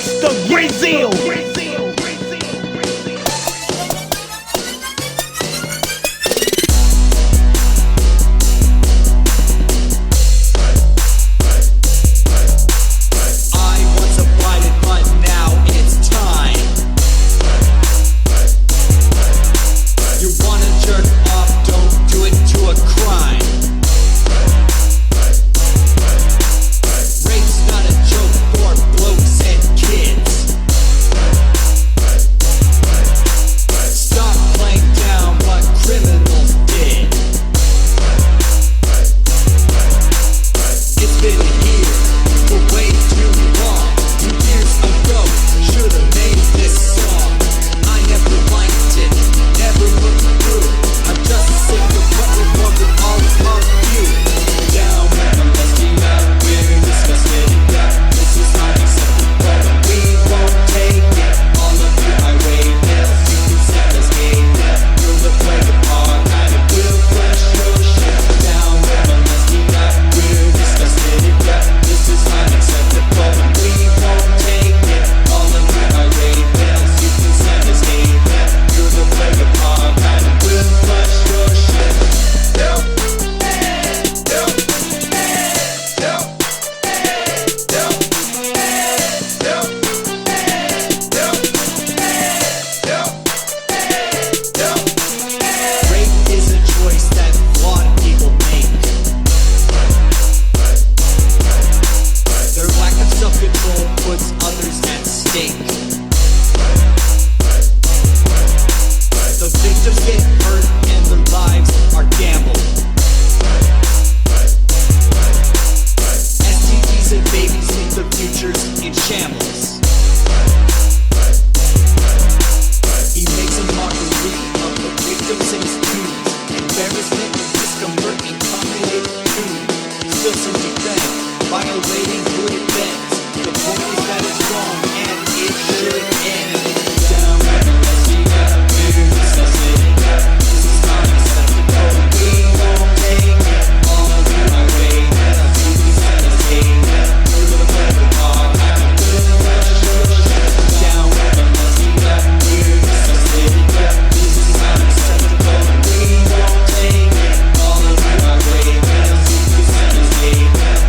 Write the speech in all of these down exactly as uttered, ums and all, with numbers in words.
Gangsta Brazil. Violating who it bends. The point is that it's wrong and it should end. Down with the Lesbian, we're discussing that. This is not acceptable. We won't take it. All of you are waiting. You can send us hate. We're gonna play the part. I can feel the shit. Down with the Lesbian, we're discussing that. This is not acceptable. We won't take it. All of you are waiting. You can send us hate.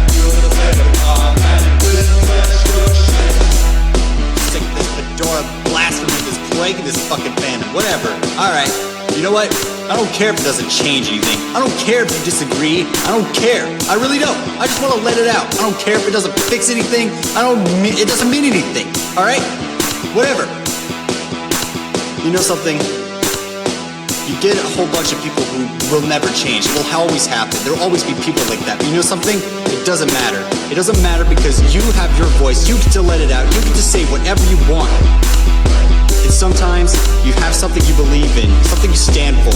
Sick of this fedora blasphemy, this plague of this fucking fandom. Whatever. Alright. You know what? I don't care if it doesn't change anything. I don't care if you disagree. I don't care. I really don't. I just want to let it out. I don't care if it doesn't fix anything. I don't mean, it doesn't mean anything. Alright? Whatever. You know something? You get a whole bunch of people who will never change. It will always happen. There will always be people like that. But you know something? It doesn't matter. It doesn't matter because you have your voice. You get to let it out. You get to say whatever you want. And sometimes you have something you believe in, something you stand for.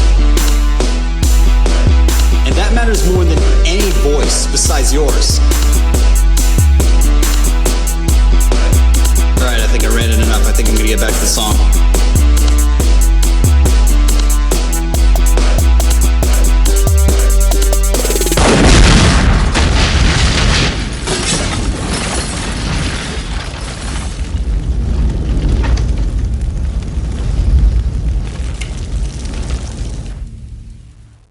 And that matters more than any voice besides yours. Alright, I think I ranted enough. I think I'm gonna get back to the song.